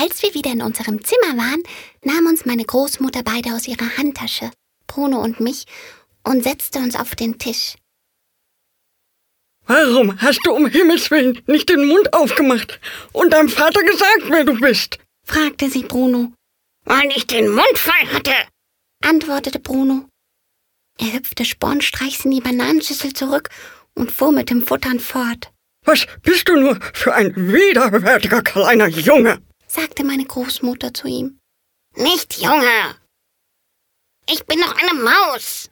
Als wir wieder in unserem Zimmer waren, nahm uns meine Großmutter beide aus ihrer Handtasche, Bruno und mich, und setzte uns auf den Tisch. Warum hast du um Himmels Willen nicht den Mund aufgemacht und deinem Vater gesagt, wer du bist? Fragte sie Bruno. Weil ich den Mund voll hatte, Antwortete Bruno. Er hüpfte spornstreichs in die Bananenschüssel zurück und fuhr mit dem Futtern fort. Was bist du nur für ein widerwärtiger kleiner Junge? Sagte meine Großmutter zu ihm. nicht Junge. Ich bin noch eine Maus.